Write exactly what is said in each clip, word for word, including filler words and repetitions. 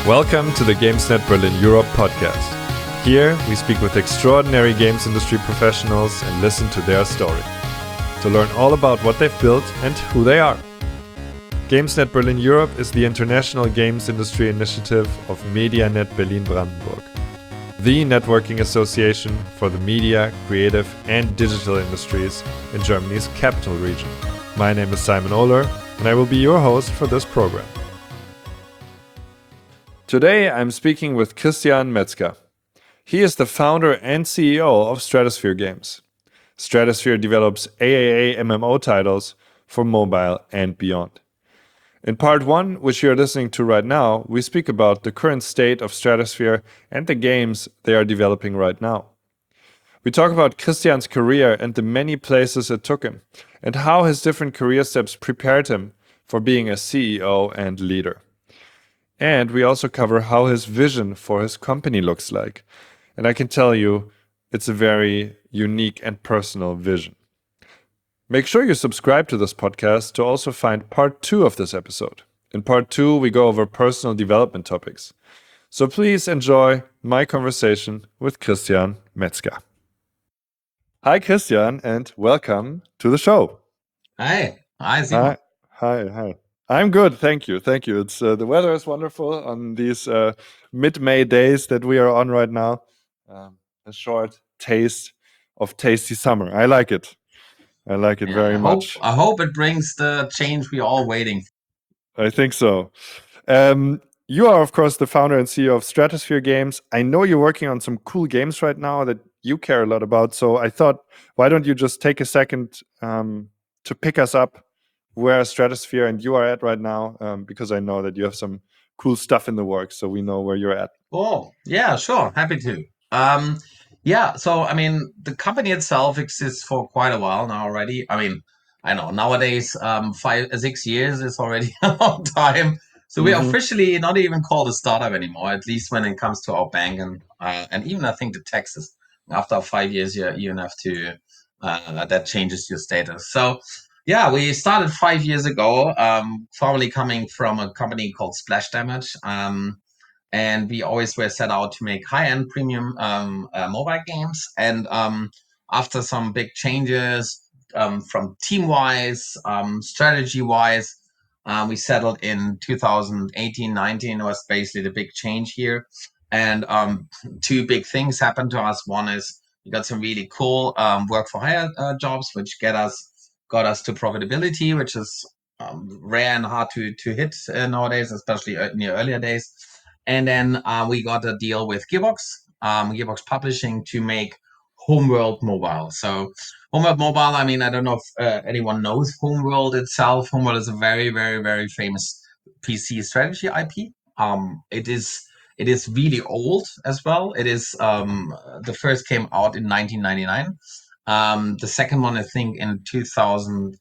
Welcome to the GamesNet Berlin Europe podcast. Here, we speak with extraordinary games industry professionals and listen to their story, to learn all about what they've built and who they are. GamesNet Berlin Europe is the international games industry initiative of MediaNet Berlin-Brandenburg, the networking association for the media, creative and digital industries in Germany's capital region. My name is Simon Ohler, and I will be your host for this program. Today, I'm speaking with Christian Metzger. He is the founder and C E O of Stratosphere Games. Stratosphere develops A A A M M O titles for mobile and beyond. In part one, which you're listening to right now, we speak about the current state of Stratosphere and the games they are developing right now. We talk about Christian's career and the many places it took him, and how his different career steps prepared him for being a C E O and leader. And we also cover how his vision for his company looks like. And I can tell you, it's a very unique and personal vision. Make sure you subscribe to this podcast to also find part two of this episode. In part two, we go over personal development topics. So please enjoy my conversation with Christian Metzger. Hi, Christian, and welcome to the show. Hi. Hi, Simon. Hi, hi, hi. I'm good, thank you, thank you. It's uh, the weather is wonderful on these uh, mid-May days that we are on right now. Um, a short taste of tasty summer. I like it. I like it Yeah, very I hope, much. I hope it brings the change we're all waiting for. I think so. Um, you are, of course, the founder and C E O of Stratosphere Games. I know you're working on some cool games right now that you care a lot about. So I thought, why don't you just take a second um, to pick us up where Stratosphere and you are at right now, um, because I know that you have some cool stuff in the works, so we know where you're at. Oh, yeah, sure. Happy to. Um, yeah, so, I mean, the company itself exists for quite a while now already. I mean, I know nowadays, um, five, uh, six years is already a long time. So we are Mhm. officially not even called a startup anymore, at least when it comes to our bank and uh, and even I think the taxes. After five years, you you have to uh, that changes your status. So yeah, we started five years ago, um, formerly coming from a company called Splash Damage. Um, and we always were set out to make high-end premium um, uh, mobile games. And um, after some big changes um, from team-wise, um, strategy-wise, um, we settled in two thousand eighteen nineteen was basically the big change here. And um, two big things happened to us. One is we got some really cool um, work-for-hire uh, jobs, which get us got us to profitability, which is um, rare and hard to to hit uh, nowadays, especially in the earlier days. And then uh, we got a deal with Gearbox, um, Gearbox Publishing, to make Homeworld Mobile. So Homeworld Mobile, I mean, I don't know if uh, anyone knows Homeworld itself. Homeworld is a very, very, very famous P C strategy I P. Um, it is it is really old as well. It is um, the first came out in nineteen ninety-nine. Um, the second one, I think, in two thousand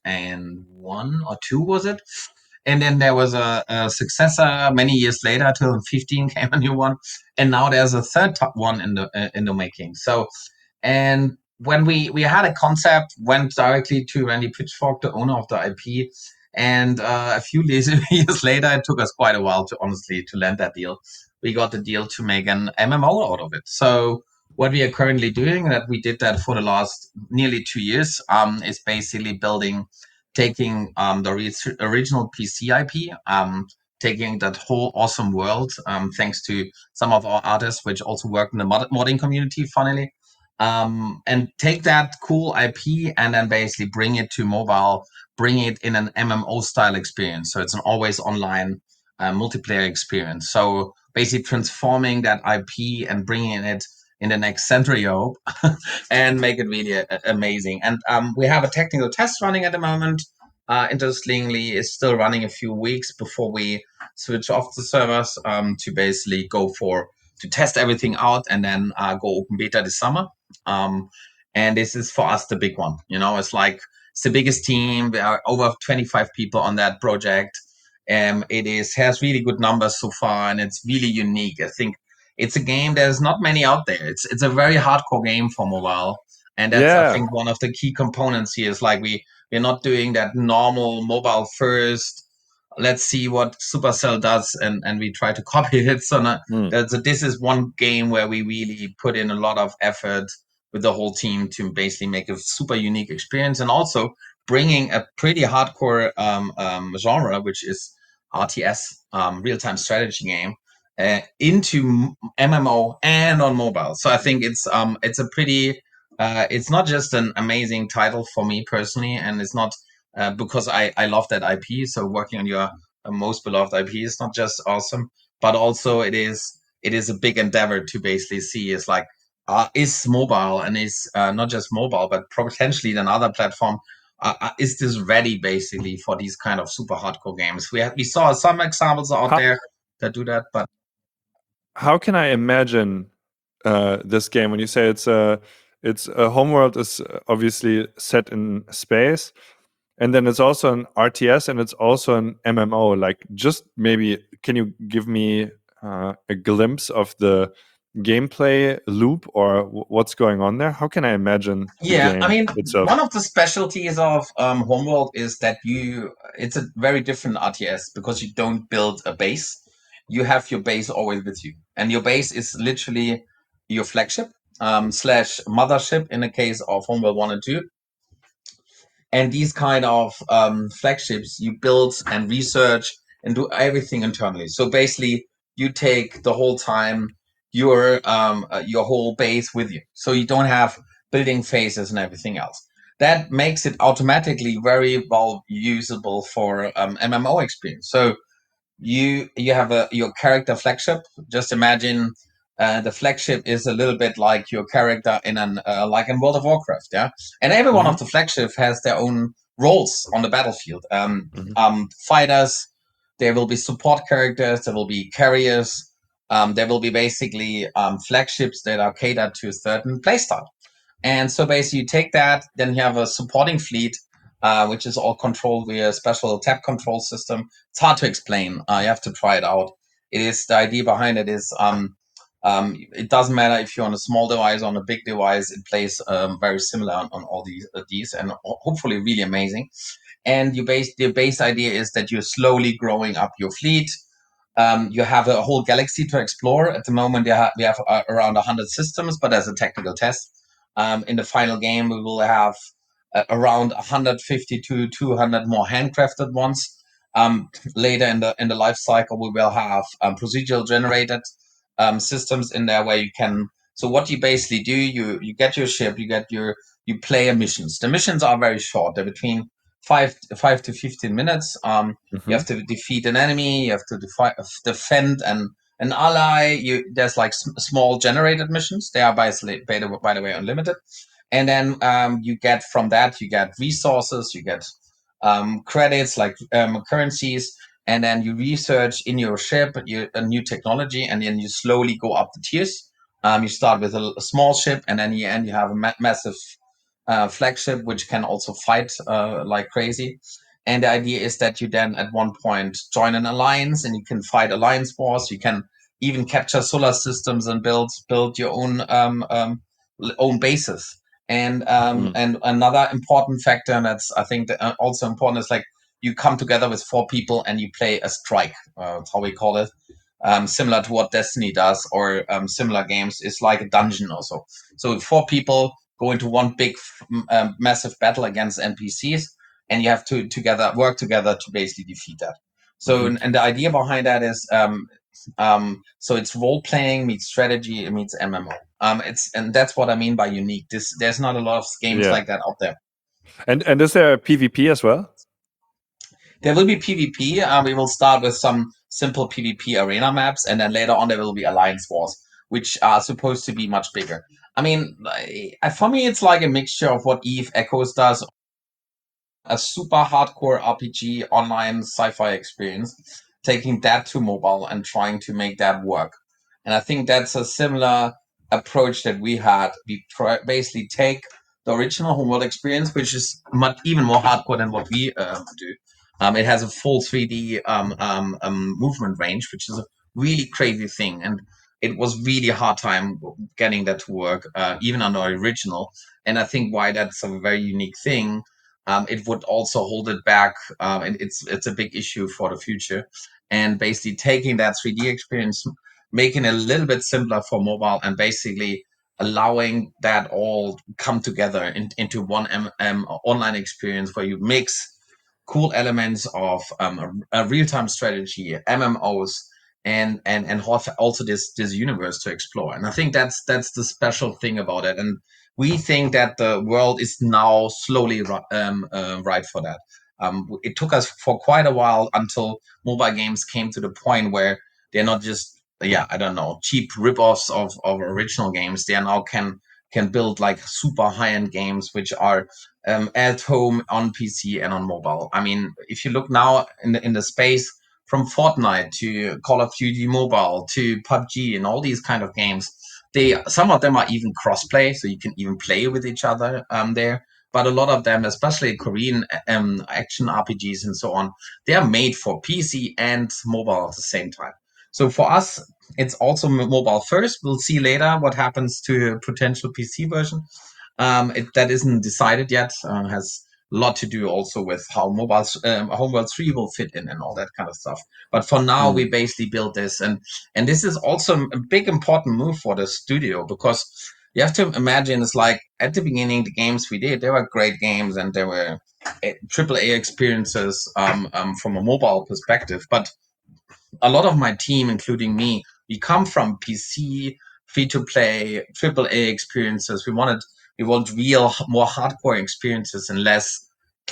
one or two, was it? And then there was a, a successor many years later. two thousand fifteen came a new one, and now there's a third top one in the uh, in the making. So, and when we we had a concept, went directly to Randy Pitchfork, the owner of the I P, and uh, a few years, years later, it took us quite a while to honestly to land that deal. We got the deal to make an M M O out of it. So what we are currently doing, that we did that for the last nearly two years, um, is basically building, taking um, the re- original P C I P, um, taking that whole awesome world, um, thanks to some of our artists, which also work in the mod- modding community, funnily, um, and take that cool I P and then basically bring it to mobile, bring it in an M M O style experience. So it's an always online uh, multiplayer experience. So basically transforming that I P and bringing it in the next century, I hope, and make it really uh, amazing. And um, we have a technical test running at the moment. Uh, interestingly, it's still running a few weeks before we switch off the servers um, to basically go for to test everything out and then uh, go open beta this summer. Um, and this is for us the big one. You know, it's like it's the biggest team. There are over twenty-five people on that project. Um, it is has really good numbers so far, and it's really unique. I think it's a game there's not many out there. It's it's a very hardcore game for mobile, and that's I Yeah. think one of the key components here is like we we're not doing that normal mobile first let's see what Supercell does, and and we try to copy it. So, not, Mm. so this is one game where we really put in a lot of effort with the whole team to basically make a super unique experience, and also bringing a pretty hardcore um, um, genre, which is R T S, um, real-time strategy game, uh, into M M O and on mobile. So I think it's um it's a pretty uh, it's not just an amazing title for me personally, and it's not uh, because I I love that I P. So working on your uh, most beloved I P is not just awesome, but also it is it is a big endeavor to basically see is like uh, is mobile and is uh, not just mobile, but potentially another platform. Uh, uh, is this ready basically for these kind of super hardcore games? We have, we saw some examples out How, there that do that, but how can I imagine uh, this game when you say it's a it's a homeworld is obviously set in space, and then it's also an R T S and it's also an M M O. Like, just maybe can you give me uh, a glimpse of the gameplay loop or w- what's going on there? How can I imagine the yeah, I game mean, itself? one of the specialties of um, Homeworld is that you it's a very different R T S because you don't build a base. You have your base always with you, and your base is literally your flagship um, slash mothership in the case of Homeworld One and Two. And these kind of um, flagships you build and research and do everything internally. So basically, you take the whole time your um, uh, your whole base with you, so you don't have building phases and everything else. That makes it automatically very well usable for um, M M O experience. So you you have a your character flagship. Just imagine uh, the flagship is a little bit like your character in an uh, like in World of Warcraft, yeah. And every one Hmm. of the flagship has their own roles on the battlefield. Um, Hmm. um, fighters. There will be support characters. There will be carriers. Um, there will be basically um, flagships that are catered to a certain playstyle. And so basically, you take that, then you have a supporting fleet, uh, which is all controlled via a special tab control system. It's hard to explain. Uh, you have to try it out. It is the idea behind it is um, um, it doesn't matter if you're on a small device or on a big device. It plays um, very similar on, on all these uh, these and hopefully really amazing. And you base the base idea is that you're slowly growing up your fleet. Um, you have a whole galaxy to explore. At the moment, we have, we have uh, around one hundred systems, but as a technical test, um, in the final game, we will have uh, around one hundred fifty to two hundred more handcrafted ones. Um, later in the in the life cycle, we will have um, procedural generated um, systems in there where you can. So what you basically do, you you get your ship, you get your you play a missions. The missions are very short. They're between five five to fifteen minutes. Um, you Hmm. have to defeat an enemy. You have to defi- defend an an ally. You there's like s- small generated missions. They are by, by the by the way unlimited, and then um, you get from that you get resources. You get um, credits like um, currencies, and then you research in your ship you, a new technology, and then you slowly go up the tiers. Um, you start with a, a small ship, and then in the end you have a ma- massive uh, flagship which can also fight uh, like crazy. And the idea is that you then at one point join an alliance and you can fight alliance wars. You can even capture solar systems and build build your own um, um, own bases. And um, Mm. and another important factor, and that's I think that, uh, also important, is like you come together with four people and you play a strike. Uh, that's how we call it. Um, similar to what Destiny does, or um, similar games, is like a dungeon also. So four people go into one big, um, massive battle against N P Cs, and you have to together work together to basically defeat that. So, Hmm. and, and the idea behind that is, um, um, so it's role playing meets strategy, it meets M M O. Um, it's and that's what I mean by unique. This there's not a lot of games Yeah. like that out there. And and is there a PvP as well? There will be PvP. Uh, we will start with some simple PvP arena maps, and then later on there will be alliance wars, which are supposed to be much bigger. I mean, I, for me, it's like a mixture of what Eve Echoes does, a super hardcore R P G online sci-fi experience, taking that to mobile and trying to make that work. And I think that's a similar approach that we had. We try, basically take the original Homeworld experience, which is much even more hardcore than what we um, do. Um, it has a full three D um, um, um, movement range, which is a really crazy thing, and it was really hard time getting that to work, uh, even on the original. And I think why that's a very unique thing um, it would also hold it back. Um, and it's it's a big issue for the future. And basically taking that three D experience, making it a little bit simpler for mobile, and basically allowing that all come together in, into one M, um, online experience where you mix cool elements of um, a, a real-time strategy, M M Os, and and and also this this universe to explore. And I think that's that's the special thing about it. And we think that the world is now slowly um, uh, right for that. Um, it took us for quite a while until mobile games came to the point where they're not just, yeah, I don't know, cheap ripoffs of of original games. They are now can can build like super high end games which are um, at home on P C and on mobile. I mean, if you look now in the in the space from Fortnite to Call of Duty Mobile to P U B G and all these kind of games, they some of them are even crossplay, so you can even play with each other um, there. But a lot of them, especially Korean um, action R P Gs and so on, they are made for P C and mobile at the same time. So for us, it's also mobile first. We'll see later what happens to a potential P C version. Um, it, that isn't decided yet. Uh, has a lot to do also with how mobile um, Homeworld three will fit in and all that kind of stuff. But for now, Mm. we basically built this, and and this is also a big important move for the studio, because you have to imagine it's like at the beginning the games we did, they were great games and they were triple A experiences um, um, from a mobile perspective, but a lot of my team, including me, we come from P C, free to play, triple A experiences. We wanted we want real, more hardcore experiences and less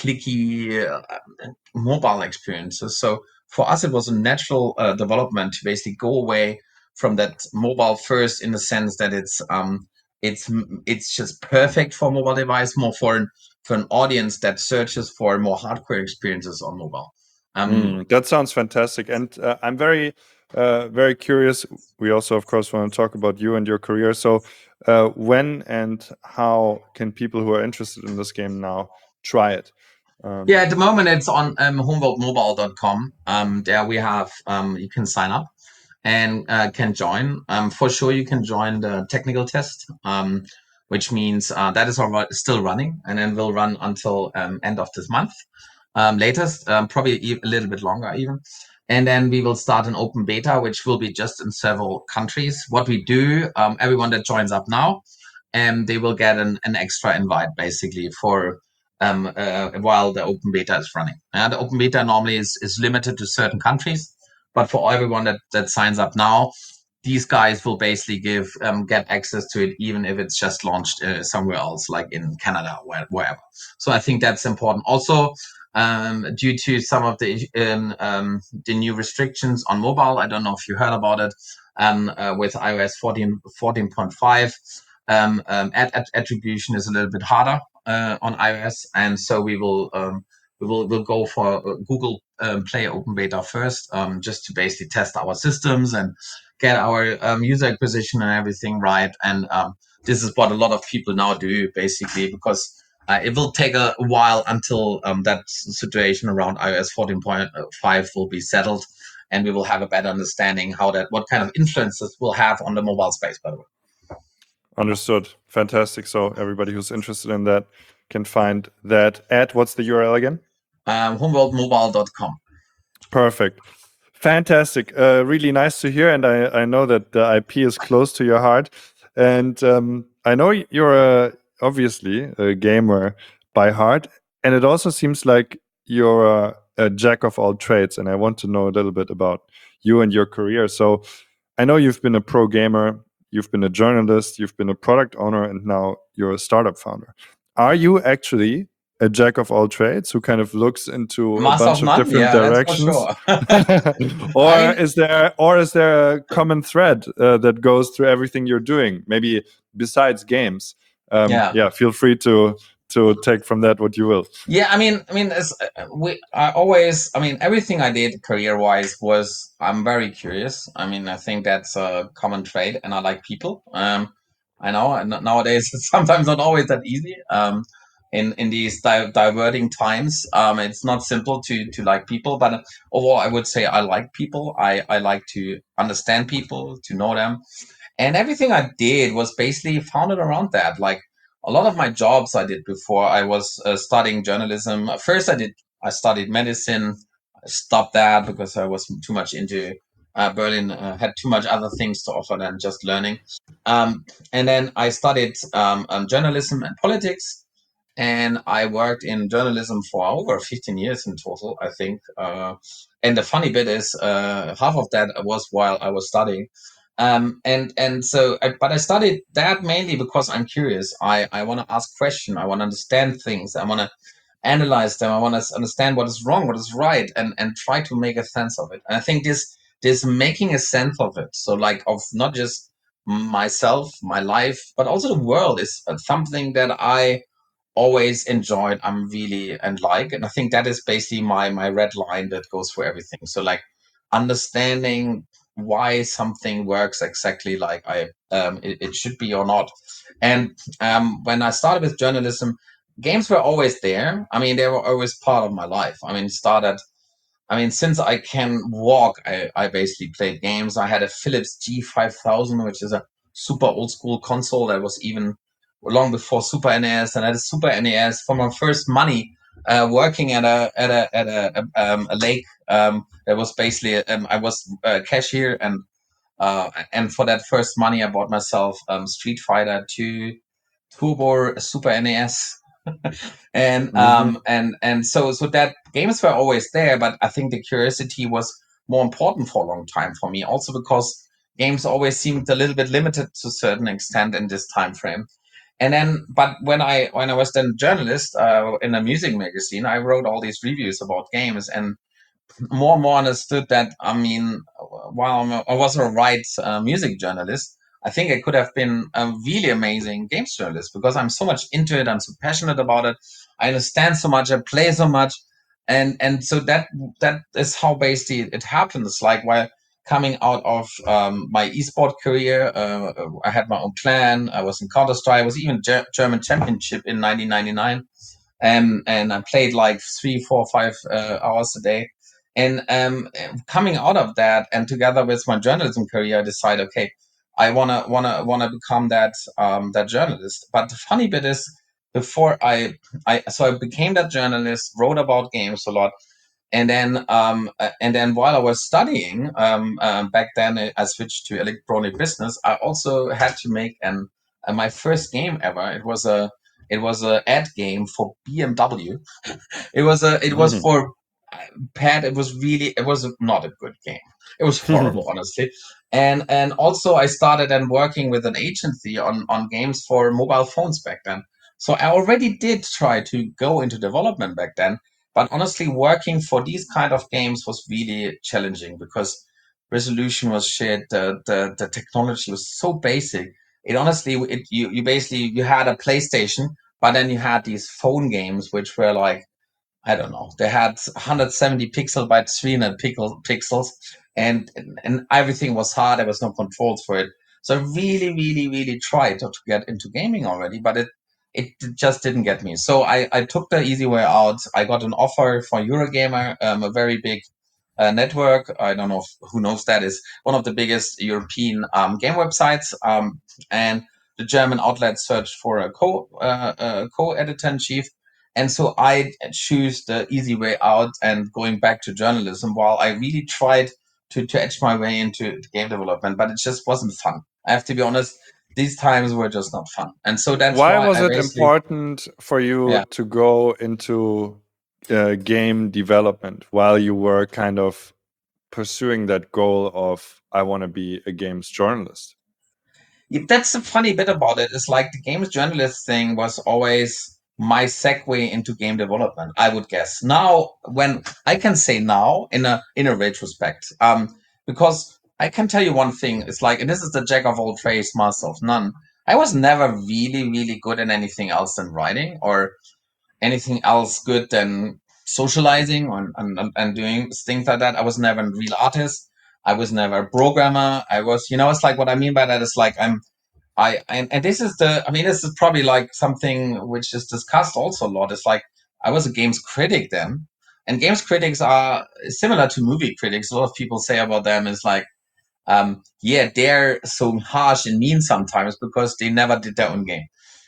clicky uh, mobile experiences. So for us, it was a natural uh, development to basically go away from that mobile first, in the sense that it's um it's it's just perfect for mobile device, more for an for an audience that searches for more hardcore experiences on mobile. Um, Mm, that sounds fantastic, and uh, I'm very, uh, very curious. We also, of course, want to talk about you and your career. So, uh, when and how can people who are interested in this game now try it? Um, Yeah, at the moment it's on um, homeworld mobile dot com. Um, there we have um, you can sign up and uh, can join. Um, for sure, you can join the technical test, um, which means uh, that is already still running, and then will run until um, end of this month, um, latest, um, probably e- a little bit longer even. And then we will start an open beta, which will be just in several countries. What we do, um, everyone that joins up now, and they will get an, an extra invite basically for um, uh, while the open beta is running. Uh, the open beta normally is, is limited to certain countries, but for everyone that, that signs up now, these guys will basically give um, get access to it, even if it's just launched uh, somewhere else, like in Canada or wherever. So I think that's important. Also, um, due to some of the um, um, the new restrictions on mobile, I don't know if you heard about it, um, uh, with iOS fourteen, fourteen point five, um, um, ad, ad attribution is a little bit harder uh, on iOS, and so we will um, we will we'll go for Google um, Play Open Beta first, um, just to basically test our systems and get our um, user acquisition and everything right. And um, this is what a lot of people now do, basically, because uh, it will take a while until um, that situation around iOS fourteen point five will be settled, and we will have a better understanding how that what kind of influences will have on the mobile space. By the way. Understood. Fantastic. So everybody who's interested in that can find that at, what's the U R L again? Um, homeworld mobile dot com. Perfect. Fantastic. Uh, really nice to hear. And I, I know that the I P is close to your heart. And um, I know you're a, obviously a gamer by heart. And it also seems like you're a, a jack of all trades. And I want to know a little bit about you and your career. So I know you've been a pro gamer, you've been a journalist, you've been a product owner, and now you're a startup founder. Are you actually a jack of all trades who kind of looks into a Master bunch of of none, different yeah, that's for directions? sure. or I mean, is there or is there a common thread uh, that goes through everything you're doing, maybe besides games? Um, yeah. yeah, feel free to to take from that what you will. Yeah, I mean, I mean, it's, uh, we, I always, I mean, everything I did career-wise was, I'm very curious. I mean, I think that's a common trait, and I like people. Um, I know, and nowadays it's sometimes not always that easy. Um, in in these di- diverting times, um, it's not simple to to like people. But overall, I would say I like people. I I like to understand people, to know them, and everything I did was basically founded around that. Like a lot of my jobs I did before I was uh, studying journalism. First, I did I studied medicine. I stopped that because I was too much into uh, Berlin. Uh, had too much other things to offer than just learning. Um, and then I studied um, um, journalism and politics, and I worked in journalism for over fifteen years in total, I think. Uh, and the funny bit is, uh, half of that was while I was studying. Um, and and so, I, but I studied that mainly because I'm curious. I I want to ask questions. I want to understand things. I want to analyze them. I want to understand what is wrong, what is right, and and try to make a sense of it. And I think this this making a sense of it, so like of not just myself, my life, but also the world, is uh, something that I always enjoyed. I'm really and like, and I think that is basically my my red line that goes for everything. So like understanding why something works exactly like I um, it, it should be or not. And um, when I started with journalism, games were always there. I mean, they were always part of my life. I mean, started. I mean, since I can walk, I, I basically played games. I had a Philips G five thousand, which is a super old school console that was even long before Super N E S, and I had a Super N E S for my first money. Uh, working at a at a at a, a, um, a lake, um, that was basically um, I was a cashier, and uh, and for that first money, I bought myself um, Street Fighter two Turbo Super N E S. and Hmm. um and and so so that games were always there, but I think the curiosity was more important for a long time for me, also because games always seemed a little bit limited to a certain extent in this time frame. And then, but when i when I was then journalist uh, in a music magazine, I wrote all these reviews about games, and more and more understood that, I mean, while I'm a- I was a right uh, music journalist, I think I could have been a really amazing games journalist because I'm so much into it. I'm so passionate about it. I understand so much. I play so much, and and so that that is how basically it happens. Like while coming out of um, my esport career, uh, I had my own clan. I was in Counter Strike. I was even Ger- German championship in nineteen ninety-nine, and and I played like three, four, five uh, hours a day. And um, coming out of that, and together with my journalism career, I decided, okay, I wanna wanna wanna become that um, that journalist. But the funny bit is, before I I so I became that journalist, wrote about games a lot, and then um, uh, and then while I was studying um, um, back then, I switched to electronic business. I also had to make an uh, my first game ever. It was a it was a ad game for B M W. It was a it was Hmm. for Pat. It was really it was not a good game. It was horrible, honestly. And and also I started then working with an agency on on games for mobile phones back then. So I already did try to go into development back then, but honestly, working for these kind of games was really challenging because resolution was shit. The the, the technology was so basic. It honestly, it you you basically you had a PlayStation, but then you had these phone games which were like, I don't know. They had one hundred seventy pixel by three hundred pixel, pixels, and and everything was hard. There was no controls for it. So I really, really, really tried to get into gaming already, but it it just didn't get me. So I, I took the easy way out. I got an offer for Eurogamer, um, a very big uh, network. I don't know if, who knows that is one of the biggest European um, game websites. Um, and the German outlet searched for a co uh, uh, co editor in chief, and so I choose the easy way out and going back to journalism, while I really tried to, to edge my way into game development, but it just wasn't fun. I have to be honest, these times were just not fun. And so that's Why why was I it basically, important for you yeah. to go into uh, game development while you were kind of pursuing that goal of I want to be a games journalist? Yeah, that's the funny bit about it. It's like the games journalist thing was always my segue into game development, I would guess. Now, when I can say now in a in a retrospect, um, because I can tell you one thing, it's like, and this is the jack of all trades, master of none. I was never really, really good at anything else than writing or anything else good than socializing and, and, and doing things like that. I was never a real artist. I was never a programmer. I was, you know, it's like what I mean by that is like I'm I and, and this is the I mean this is probably like something which is discussed also a lot. It's like I was a games critic then, and games critics are similar to movie critics. A lot of people say about them is like, um, yeah, they're so harsh and mean sometimes because they never did their own game.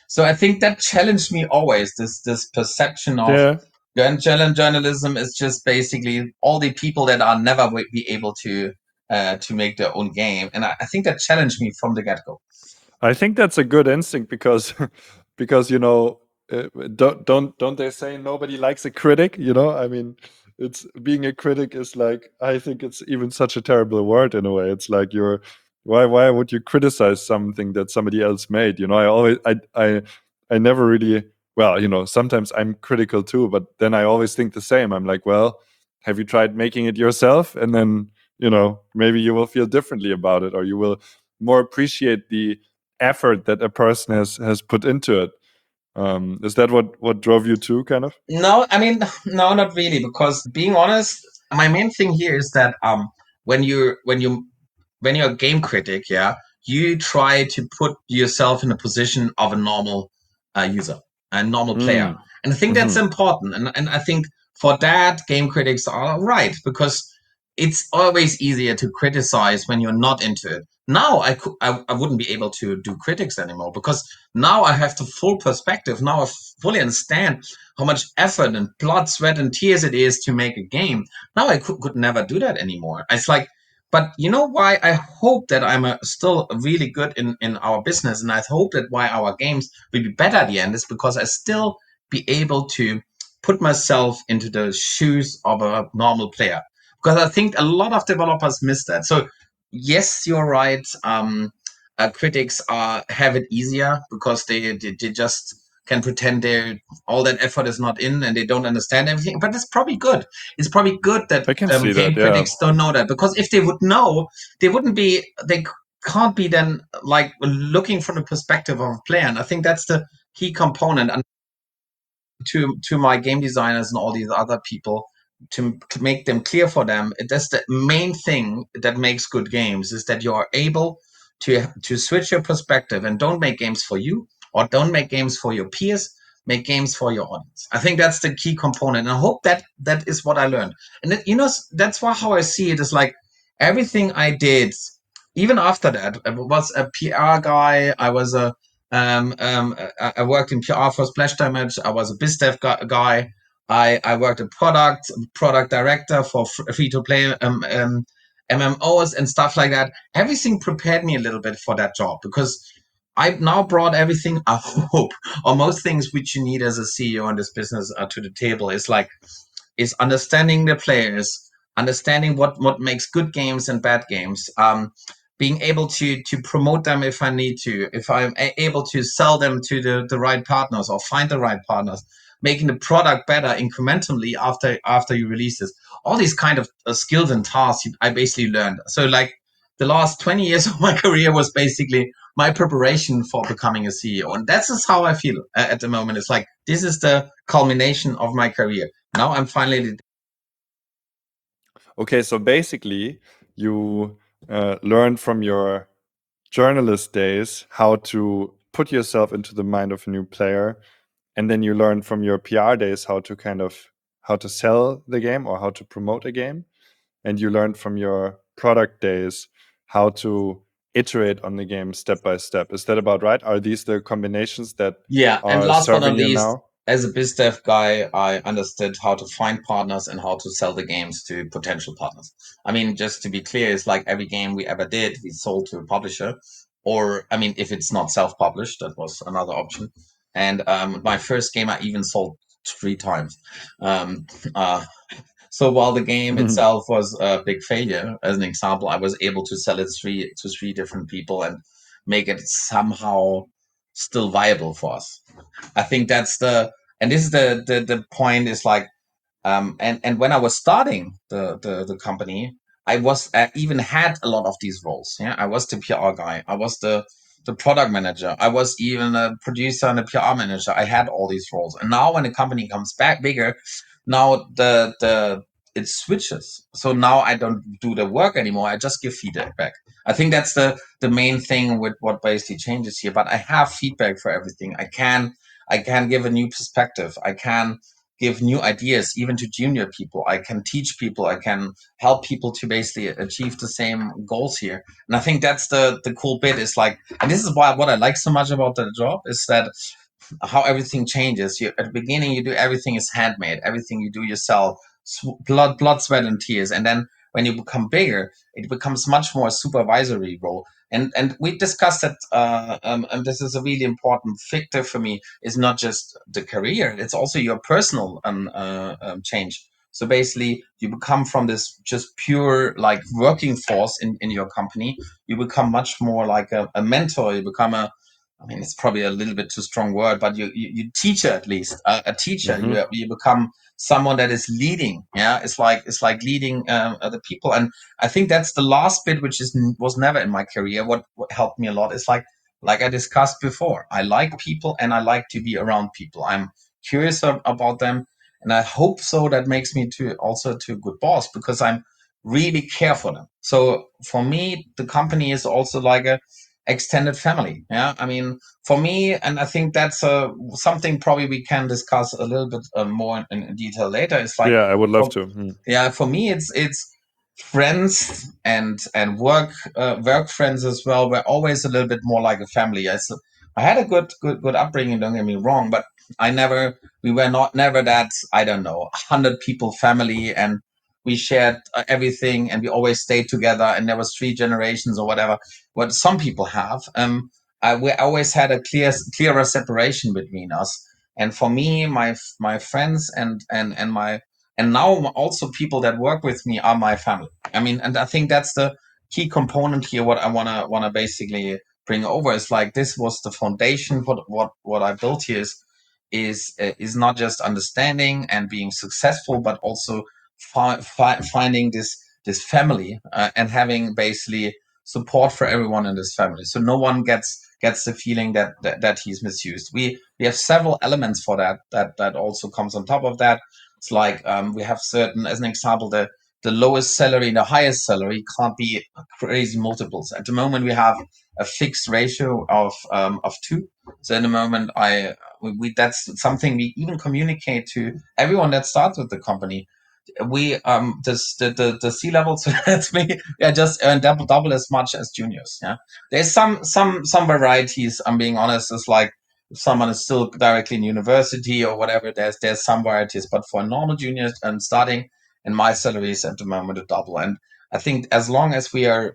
So I think that challenged me always. This this perception of Yeah. gun challenge journalism is just basically all the people that are never wi- be able to uh, to make their own game, and I, I think that challenged me from the get go. I think that's a good instinct because because you know uh, don't don't don't they say nobody likes a critic, you know? I mean, it's being a critic is like I think it's even such a terrible word in a way. It's like you're why why would you criticize something that somebody else made? You know, I always I I I never really well, you know, sometimes I'm critical too, but then I always think the same. I'm like, well, have you tried making it yourself? And then, you know, maybe you will feel differently about it or you will more appreciate the effort that a person has has put into it. Um, is that what what drove you to kind of? No, I mean, no, not really. Because being honest, my main thing here is that um, when you when you when you're a game critic, yeah, you try to put yourself in a position of a normal uh, user, a normal player, Mm. and I think that's Hmm. important. And and I think for that, game critics are right because it's always easier to criticize when you're not into it. Now I could I, I wouldn't be able to do critics anymore because now I have the full perspective. Now I fully understand how much effort and blood, sweat, and tears it is to make a game. Now I could, could never do that anymore. It's like, but you know why I hope that I'm a, still really good in, in our business, and I hope that why our games will be better at the end is because I still be able to put myself into the shoes of a normal player. Because I think a lot of developers miss that. So yes, you're right. Um, uh, critics are have it easier because they, they they just can pretend they all that effort is not in and they don't understand everything. But it's probably good. It's probably good that I can um, see game that. Yeah. critics don't know that because if they would know, they wouldn't be. They can't be then like looking from the perspective of a player. And I think that's the key component. And to to my game designers and all these other people to, to make them clear for them, that's the main thing that makes good games is that you are able to to switch your perspective and don't make games for you or don't make games for your peers, make games for your audience. I think that's the key component, and I hope that that is what I learned. And that, you know, that's why how I see it is like everything I did, even after that, I was a P R guy, I was a um, um, I, I worked in P R for Splash Damage. I was a BizDev gu- guy. I, I worked at product, product director for free to play um, um, M M Os and stuff like that. Everything prepared me a little bit for that job because I've now brought everything, I hope, or most things which you need as a C E O in this business uh, to the table. It's like, is understanding the players, understanding what, what makes good games and bad games, um, being able to to promote them if I need to, if I'm a- able to sell them to the, the right partners or find the right partners, making the product better incrementally after after you release this. All these kind of uh, skills and tasks I basically learned. So like the last twenty years of my career was basically my preparation for becoming a C E O. And that's just how I feel uh, at the moment. It's like, this is the culmination of my career. Now I'm finally. Okay, so basically, you uh, learned from your journalist days how to put yourself into the mind of a new player, and then you learned from your P R days how to kind of how to sell the game or how to promote a game, and you learned from your product days how to iterate on the game step by step. Is that about right? Are these the combinations that Yeah, and are last but serving not you least, now? as a BizDev guy, I understood how to find partners and how to sell the games to potential partners. I mean, just to be clear, it's like every game we ever did, we sold to a publisher, or I mean, if it's not self-published, that was another option. And um, my first game, I even sold three times. Um, uh, so while the game itself was a big failure, as an example, I was able to sell it three to three different people and make it somehow still viable for us. I think that's the and this is the the, the point is like um and and when I was starting the the, the company, I was uh, even had a lot of these roles. Yeah, I was the P R guy, I was the the product manager, I was even a producer and a P R manager. I had all these roles, and now when the company comes back bigger, now the the it switches. So now I don't do the work anymore. I just give feedback back. I think that's the the main thing with what basically changes here. But I have feedback for everything. I can I can give a new perspective. I can give new ideas even to junior people. I can teach people. I can help people to basically achieve the same goals here. And I think that's the the cool bit. Is like, and this is why what I like so much about the job is that how everything changes. You at the beginning, you do everything is handmade, everything you do yourself, sw- blood, blood, sweat, and tears. And then when you become bigger, it becomes much more a supervisory role. And and we discussed that, uh, um, and this is a really important factor for me. Is not just the career; it's also your personal um, uh, um, change. So basically, you become from this just pure like working force in, in your company, you become much more like a, a mentor. You become a, I mean, it's probably a little bit too strong word, but you you, you teacher at least uh, a teacher. Hmm. You you become someone that is leading. Yeah, it's like it's like leading um, other people, and I think that's the last bit, which is was never in my career. What, what helped me a lot is like like I discussed before. I like people, and I like to be around people. I'm curious ab- about them, and I hope so. That makes me to also to a good boss because I'm really care for them. So for me, the company is also like a extended family. Yeah, I mean, for me, and I think that's uh, something probably we can discuss a little bit uh, more in, in detail later. It's like, Yeah, I would love for, to. Hmm. yeah, for me, it's it's friends and and work uh, work friends as well. We're always a little bit more like a family. I, s- I had a good good good upbringing. Don't get me wrong, but I never we were not never that, I don't know, hundred people family, and we shared uh, everything, and we always stayed together, and there was three generations or whatever. What some people have. Um, I, we always had a clear clearer separation between us. And for me, my my friends and and and my and now also people that work with me are my family. I mean, and I think that's the key component here. What I wanna wanna basically bring over is like this was the foundation. What what what I built here is is uh, is not just understanding and being successful, but also fi- fi- finding this this family uh, and having basically support for everyone in this family, so no one gets gets the feeling that, that that he's misused. We we have several elements for that that that also comes on top of that. It's like um, we have certain, as an example, the the lowest salary and the highest salary can't be crazy multiples. At the moment, we have a fixed ratio of um, of two. So in the moment, I we, we that's something we even communicate to everyone that starts with the company. We um this the the, the C levels that's me yeah just earn double double as much as juniors. Yeah, there's some some some varieties. I'm being honest. It's like if someone is still directly in university or whatever. There's there's some varieties, but for normal juniors and starting, and my salary is at the moment a double. And I think as long as we are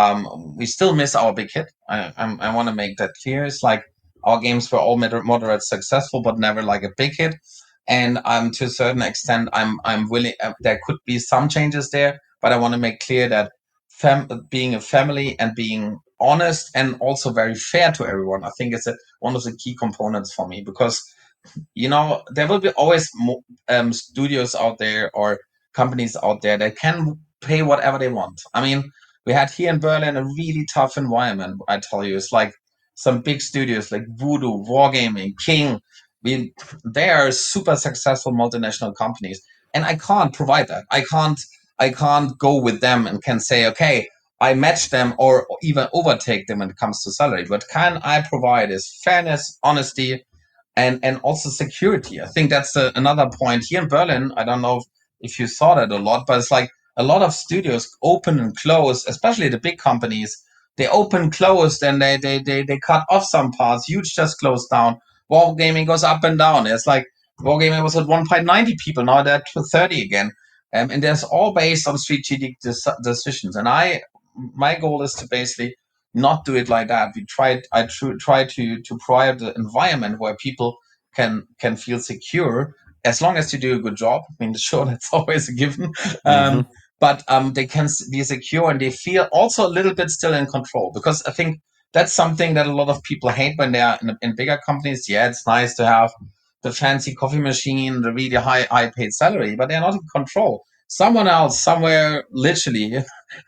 um we still miss our big hit. I I'm, I want to make that clear. It's like our games were all moder- moderate successful, but never like a big hit. And um, to a certain extent, I'm I'm willing. Uh, there could be some changes there, but I want to make clear that fam- being a family and being honest and also very fair to everyone, I think is a, one of the key components for me. Because you know there will be always mo- um, studios out there or companies out there that can pay whatever they want. I mean, we had here in Berlin a really tough environment. I tell you, it's like some big studios like Voodoo, Wargaming, King. We they are super successful multinational companies, and I can't provide that. I can't. I can't go with them and can say, okay, I match them or even overtake them when it comes to salary. What can I provide is fairness, honesty, and and also security. I think that's a, another point here in Berlin. I don't know if, if you saw that a lot, but it's like a lot of studios open and close, especially the big companies. They open, closed, and they they they, they cut off some parts. Huge just closed down. Wargaming goes up and down. It's like Wargaming was at one point ninety people, now they're at thirty again. Um, and that's all based on strategic des- decisions. And I, my goal is to basically not do it like that. We tried. I tr- try to to provide the environment where people can can feel secure as long as you do a good job. I mean, sure, that's always a given. Hmm. Um, but um, they can s- be secure and they feel also a little bit still in control, because I think that's something that a lot of people hate when they are in, in bigger companies. Yeah, it's nice to have the fancy coffee machine, the really high high paid salary, but they're not in control. Someone else somewhere, literally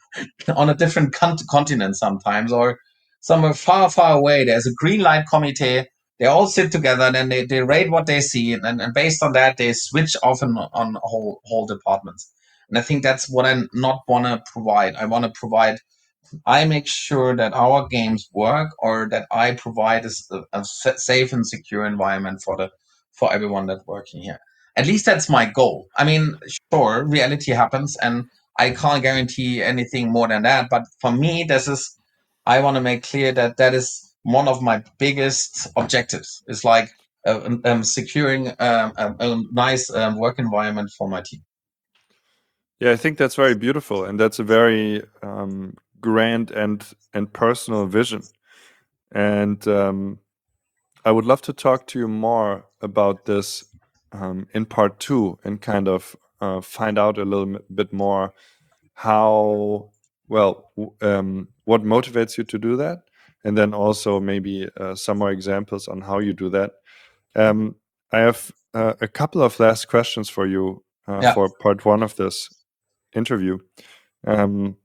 on a different con- continent sometimes, or somewhere far, far away. There's a green light committee. They all sit together, and then they, they rate what they see, and, and based on that, they switch off on, on whole whole departments. And I think that's what I not want to provide. I want to provide. I make sure that our games work, or that I provide a, a safe and secure environment for the for everyone that's working here. at least that's my goal. I mean, sure, reality happens, and I can't guarantee anything more than that. But for me, this is, I want to make clear that that is one of my biggest objectives. It's like uh, um, um, securing um, a, a nice um, work environment for my team. Yeah, I think that's very beautiful, and that's a very um, grand and and personal vision. And um, I would love to talk to you more about this um, in part two, and kind of uh, find out a little bit more how, well, w- um, what motivates you to do that, and then also maybe uh, some more examples on how you do that. Um, I have uh, a couple of last questions for you uh, Yeah. for part one of this interview. Um,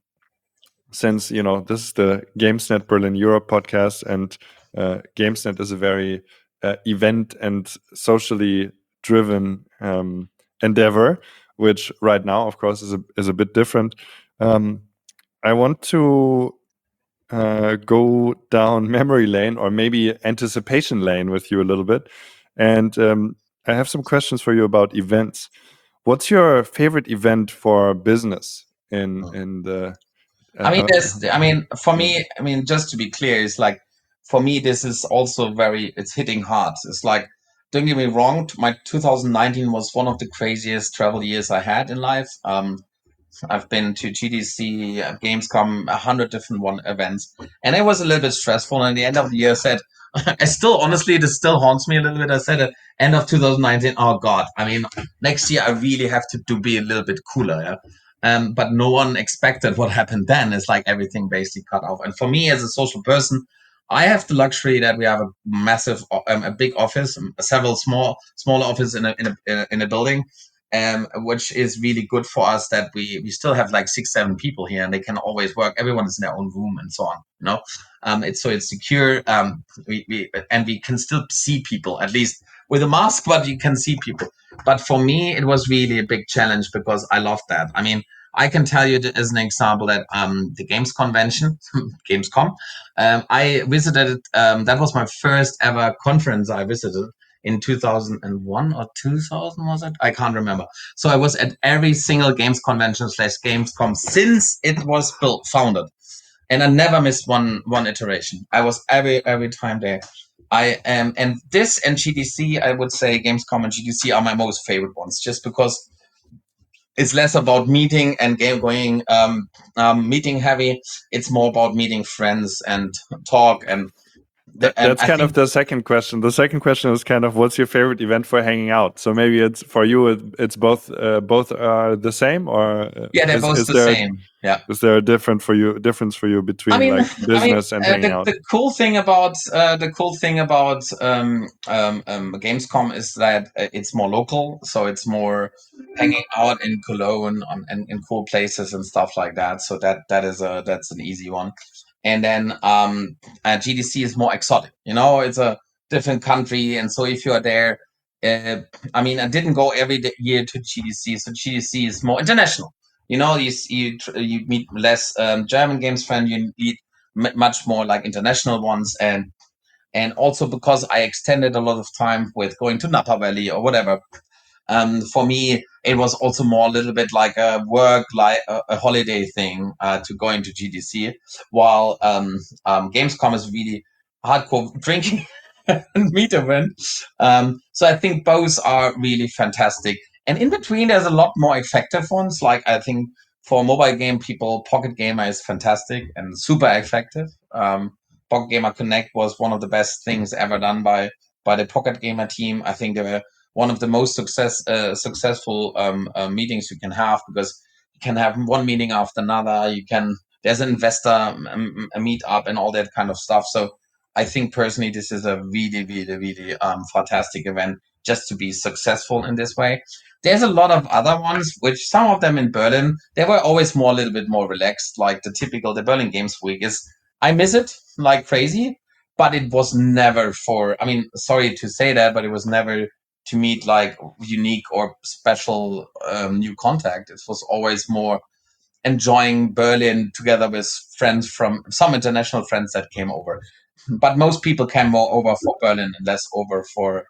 since you know this is the GamesNet Berlin Europe podcast, and uh, GamesNet is a very uh, event and socially driven um, endeavor, which right now, of course, is a is a bit different. Um, I want to uh, go down memory lane, or maybe anticipation lane, with you a little bit, and um, I have some questions for you about events. What's your favorite event for business in in the I mean, uh, there's, I mean, for yeah. me, I mean, just to be clear, it's like, for me, this is also very, it's hitting hard. It's like, don't get me wrong, t- my two thousand nineteen was one of the craziest travel years I had in life. Um, I've been to G D C, uh, Gamescom, a hundred different one events, and it was a little bit stressful. And at the end of the year, I said, I still, honestly, this still haunts me a little bit. I said at end of two thousand nineteen, oh God, I mean, next year I really have to do be a little bit cooler. Yeah? Um, but no one expected what happened then. It's like everything basically cut off. And for me, as a social person, I have the luxury that we have a massive, um, a big office, um, several small, small offices in a, in a in a building, um, which is really good for us. That we we still have like six, seven people here, and they can always work. Everyone is in their own room and so on. You know, um, it's so it's secure. Um, we, we and we can still see people, at least with a mask, but you can see people. But for me, it was really a big challenge because I love that. I mean, I can tell you that as an example that um, the Games Convention, Gamescom, um, I visited. Um, that was my first ever conference I visited in two thousand one or two thousand, was it? I can't remember. So I was at every single games convention slash Gamescom since it was built, founded, and I never missed one one iteration. I was every every time there. I am, and this and G D C, I would say Gamescom and G D C are my most favorite ones, just because it's less about meeting and game going um, um, meeting heavy. It's more about meeting friends and talk, and That, the, and that's I kind think of the second question. The second question is kind of, what's your favorite event for hanging out? So maybe it's for you. It, it's both. Uh, both are the same, or uh, yeah, they're is both is the there same. Yeah. is there a different for you difference for you I between mean, like I mean, business and uh, hanging the, out? the cool thing about uh, the cool thing about um, um, um, Gamescom is that uh, it's more local, so it's more hanging out in Cologne on, and in cool places and stuff like that. So that that is a that's an easy one. And then um, uh, G D C is more exotic. You know, it's a different country, and so if you are there, uh, I mean, I didn't go every day, year to G D C, so G D C is more international. You know, you you you meet less um, German games fans. You meet m- much more like international ones, and and also because I extended a lot of time with going to Napa Valley or whatever. Um, for me, it was also more a little bit like a work, like a, a holiday thing uh, to go into G D C, while um, um, Gamescom is really hardcore drinking and meet event. Um, so I think both are really fantastic. And in between, there's a lot more effective ones. Like I think for mobile game people, Pocket Gamer is fantastic and super effective. Um, Pocket Gamer Connect was one of the best things ever done by by the Pocket Gamer team. I think they were one of the most success uh, successful um, uh, meetings you can have, because you can have one meeting after another. You can there's an investor um, a meet up and all that kind of stuff. So I think personally this is a really really really um, fantastic event just to be successful in this way. There's a lot of other ones, which some of them in Berlin, they were always more a little bit more relaxed. Like the typical the Berlin Games Week is, I miss it like crazy, but it was never for. I mean, sorry to say that, but it was never to meet like unique or special um, new contact. It was always more enjoying Berlin together with friends from some international friends that came over. but most people came more over for Berlin and less over for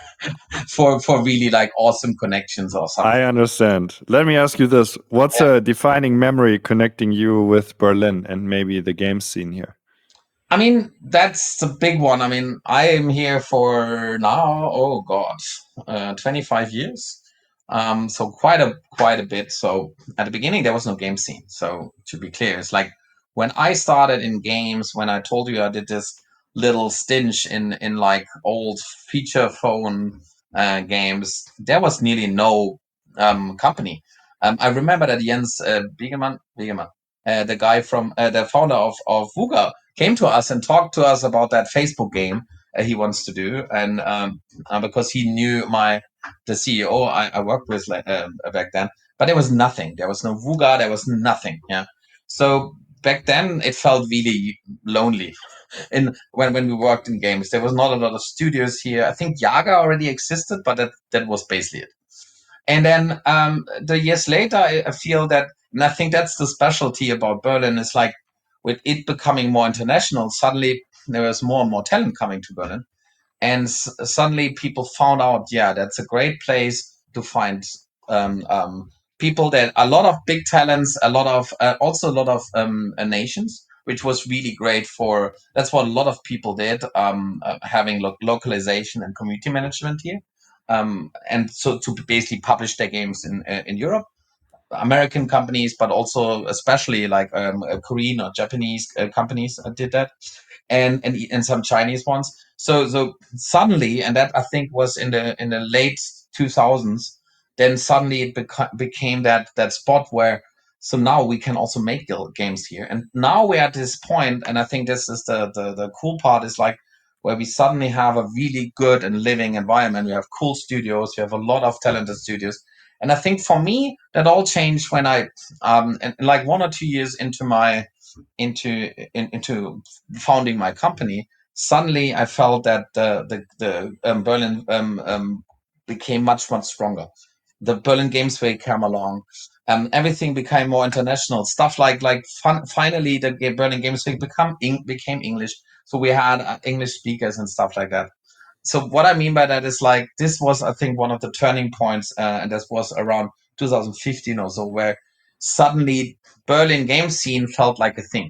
for for really like awesome connections or something. I understand. Let me ask you this. What's Yeah. a defining memory connecting you with Berlin and maybe the game scene here? I mean, that's the big one. I mean, I am here for now, oh God, uh, twenty-five years. Um, so quite a quite a bit. So at the beginning there was no game scene. So to be clear, it's like when I started in games, when I told you I did this little stint in in like old feature phone uh, games, there was nearly no um, company. Um, I remember that Jens uh, Biegemann, Biegemann, uh, the guy from uh, the founder of of Vuga, came to us and talked to us about that Facebook game uh, he wants to do, and um, uh, because he knew my the C E O I, I worked with uh, back then, but there was nothing. There was no Vuga. There was nothing. Yeah, so back then it felt really lonely. In when when we worked in games, there was not a lot of studios here. I think Yaga already existed, but that that was basically it. And then um, the years later, I, I feel that, and I think that's the specialty about Berlin is like with it becoming more international, suddenly there was more and more talent coming to Berlin. And s- suddenly people found out, yeah, that's a great place to find um, um, people that a lot of big talents, a lot of uh, also a lot of um, uh, nations, which was really great for. That's what a lot of people did, um, uh, having lo- localization and community management here, um, and so to basically publish their games in uh, in Europe. American companies, but also especially like um, uh, Korean or Japanese uh, companies uh, did that, and, and and some Chinese ones. So so suddenly, and that I think was in the in the late two thousands, then suddenly it beca- became that that spot where so now we can also make games here, and now we're at this point, and I think this is the the, the cool part is like where we suddenly have a really good and living environment. We have cool studios, we have a lot of talented studios. And I think for me, that all changed when I, um, and like one or two years into my, into in, into founding my company, suddenly I felt that the the, the um, Berlin um, um, became much much stronger. The Berlin Games Week came along. Um, everything became more international. Stuff like like fun, finally the Berlin Games Week become became English. So we had uh, English speakers and stuff like that. So what I mean by that is like this was I think one of the turning points, uh, and this was around two thousand fifteen or so, where suddenly Berlin game scene felt like a thing.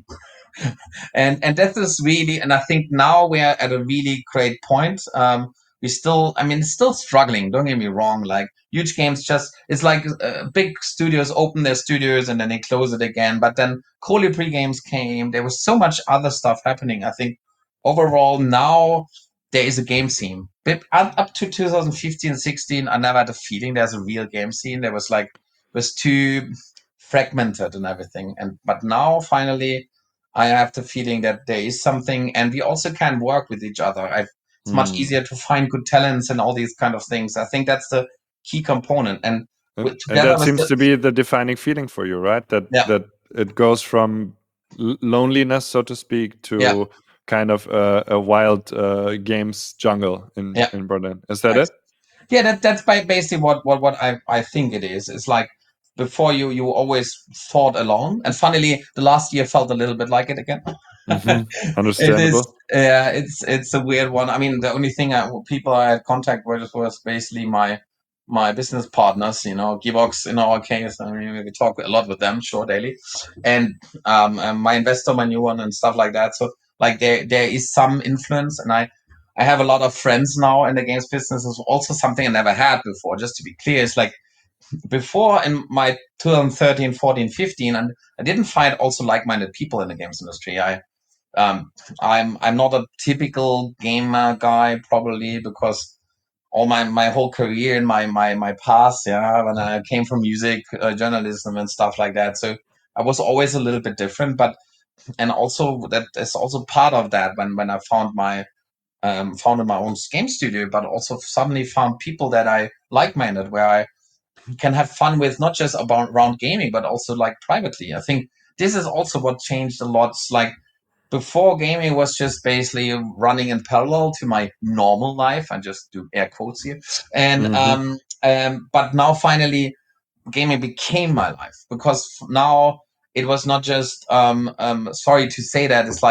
and and that is really, and I think now we're at a really great point. Um, we still, I mean, still struggling. Don't get me wrong. Like huge games, just it's like uh, big studios open their studios and then they close it again. But then Colibri games came. There was so much other stuff happening. I think overall now there is a game scene. But up, up to two thousand fifteen, sixteen, I never had a feeling there's a real game scene. There was like it was too fragmented and everything. And but now finally I have the feeling that there is something, and we also can work with each other. I've, it's much Hmm. easier to find good talents and all these kind of things. I think that's the key component. And And, with, and together that with seems the, to be the defining feeling for you, right? That yeah, that it goes from l- loneliness, so to speak, to yeah, kind of uh, a wild uh, games jungle in yeah, in Berlin. Is that right. it? Yeah, that that's by basically what what what I I think it is. It's like before you you always fought alone, and funnily the last year felt a little bit like it again. Hmm. It is, Understandable. yeah, it's it's a weird one. I mean, the only thing I people I had contact with was basically my my business partners. You know, Gearbox in our case. I mean, we talk a lot with them, sure, daily, and um, and my investor, my new one, and stuff like that. So like there there is some influence, and I I have a lot of friends now in the games business. Is also something I never had before. Just to be clear, it's like before in my two thousand thirteen, fourteen, fifteen, and I didn't find also like-minded people in the games industry. I um, I'm I'm not a typical gamer guy probably because all my, my whole career and my, my my past, yeah, when I came from music uh, journalism and stuff like that, so I was always a little bit different. But and also that is also part of that when when I found my um, founded my own game studio, but also suddenly found people that I like-minded, where I can have fun with, not just about around gaming, but also like privately. I think this is also what changed a lot. It's like before gaming was just basically running in parallel to my normal life. I just do air quotes here. And Hmm. um, um, but now finally gaming became my life because now it was not just um, um, sorry to say that it's like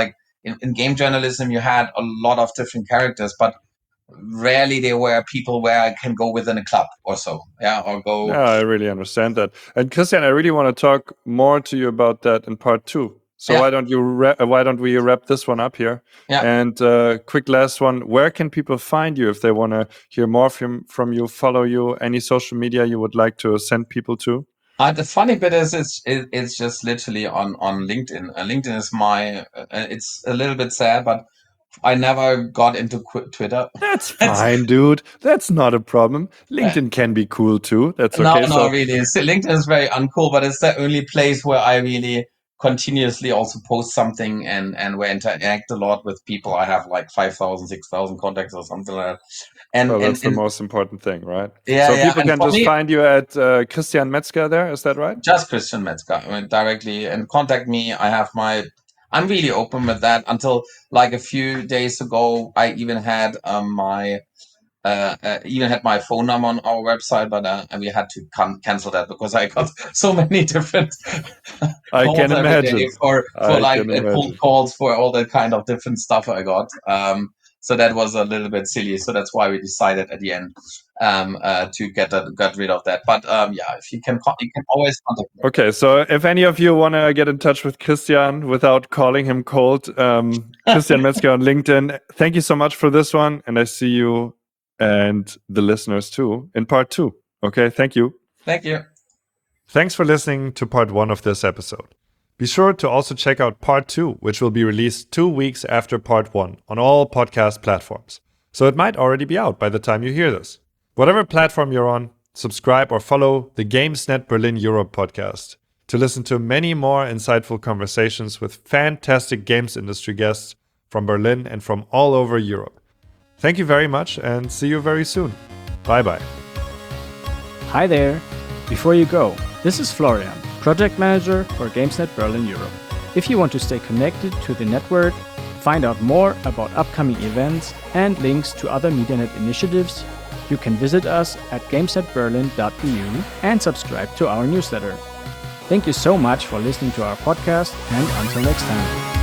in, in game journalism, you had a lot of different characters, but rarely there were people where I can go within a club or so, yeah, or go. Yeah, I really understand that. And Christian, I really want to talk more to you about that in part two. So Yeah. why don't you ra- why don't we wrap this one up here? Yeah. And uh, quick last one: where can people find you if they want to hear more from from you, follow you? Any social media you would like to send people to? Uh, the funny bit is, it's it, it's just literally on on LinkedIn. Uh, LinkedIn is my. Uh, it's a little bit sad, but I never got into qu- Twitter. That's fine, dude. That's not a problem. LinkedIn can be cool too. That's No, okay. no, So really. So LinkedIn is very uncool, but it's the only place where I really continuously also post something and and where I interact a lot with people. I have like five thousand, six thousand contacts or something like that. And, well, and, that's the and most important thing, right? yeah, So yeah. people And can for just me, find you at uh, Christian Metzger there. Is that right? just Christian Metzger, I mean, directly, and contact me. I have my. I'm really open with that. Until like a few days ago, I even had um, my. Uh, uh, even had my phone number on our website, but uh, we had to can- cancel that because I got so many different I calls can every day imagine. for for I like can uh, cold imagine. calls for all that kind of different stuff I got. Um, so that was a little bit silly. So that's why we decided at the end um, uh, to get that, get rid of that. But um, yeah, if you can, con- you can always contact me. Okay, so if any of you want to get in touch with Christian without calling him cold, um, Christian Metzger on LinkedIn. Thank you so much for this one, and I see you and the listeners too in part two. Okay, thank you. Thank you. Thanks for listening to part one of this episode. Be sure to also check out part two, which will be released two weeks after part one on all podcast platforms. So it might already be out by the time you hear this. Whatever platform you're on, subscribe or follow the GamesNet Berlin Europe podcast to listen to many more insightful conversations with fantastic games industry guests from Berlin and from all over Europe. Thank you very much and see you very soon. Bye-bye. Hi there! Before you go, this is Florian, Project Manager for GamesNet Berlin Europe. If you want to stay connected to the network, find out more about upcoming events and links to other MediaNet initiatives, you can visit us at gamesnet berlin dot e u and subscribe to our newsletter. Thank you so much for listening to our podcast, and until next time.